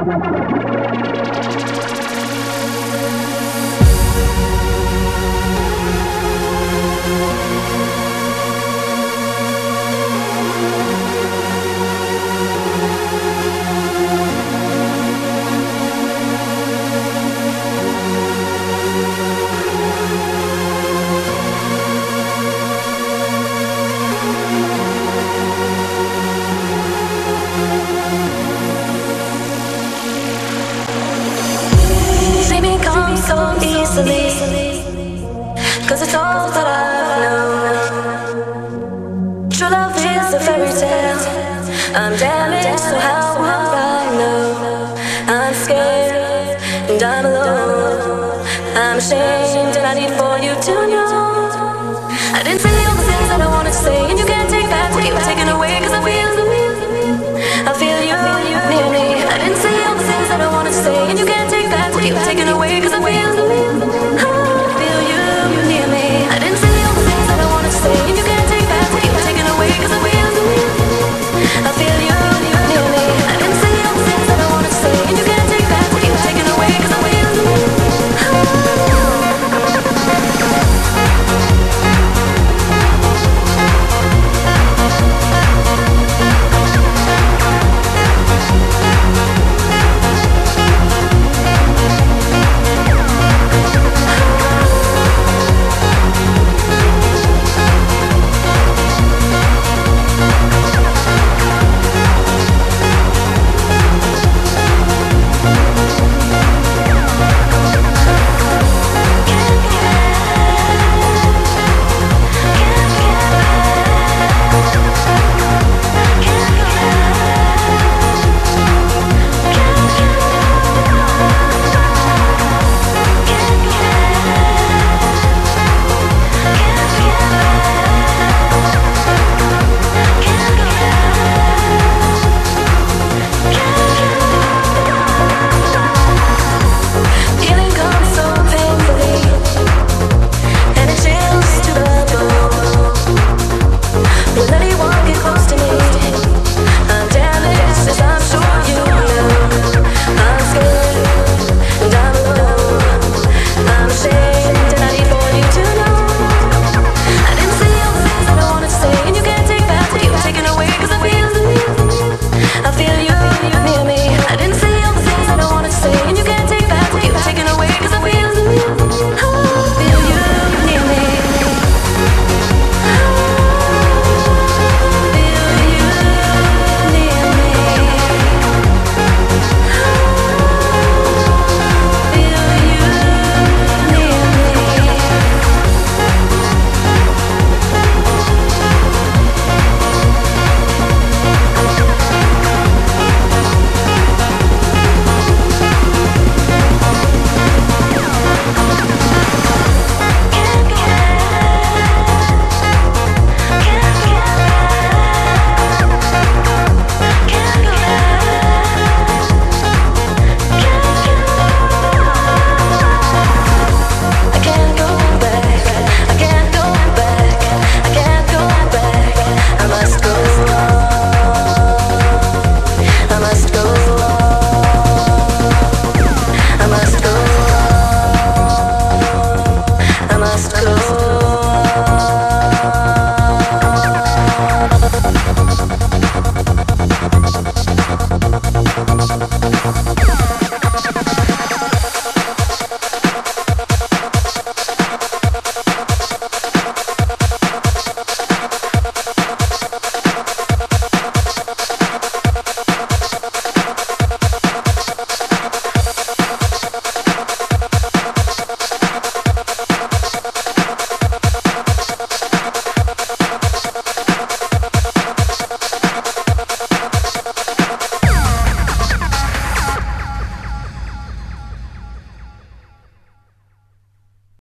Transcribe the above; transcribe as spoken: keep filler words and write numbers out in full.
Cause it's all that I know. True love is a fairy tale. I'm damaged, so how would I know? I'm scared and I'm alone. I'm ashamed and I need for you to know. I didn't say all the things that I wanted to say, and you can't take that what you were taken away. Cause I feel, I feel you near me. I didn't say all the things that I wanted to say, and you can't take that what you were taken away. Cause I feel